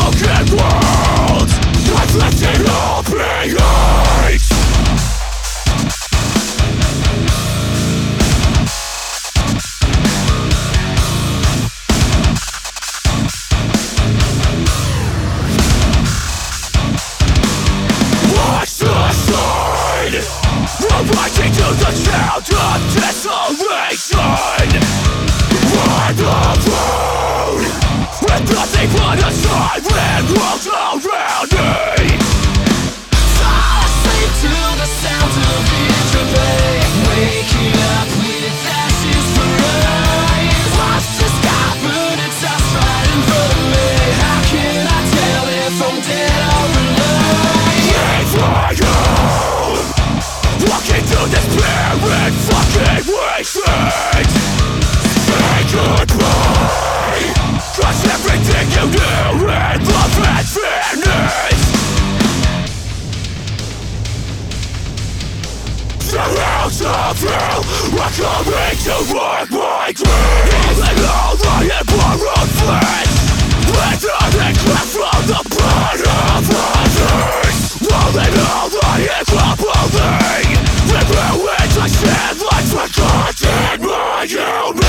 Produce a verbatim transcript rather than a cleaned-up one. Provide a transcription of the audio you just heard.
broken world, I've left it all behind. Writing to the sound of desolation, on the road, with nothing but a siren walls around me. Fall asleep to the sound of interplay, waking up with ashes for eyes. Lost the sky, but it's us right in front of me. How can I tell if I'm dead or alive? Leave my home, walking through this barren fucking wasteland. Say goodbye, 'cause everything you knew in love has vanished. The house of hell, we're coming to work my grave. Rolling all my borrowed flesh, withering cleft from the blood of others. Rolling all my equal, with ruins I stand like forgotten my own.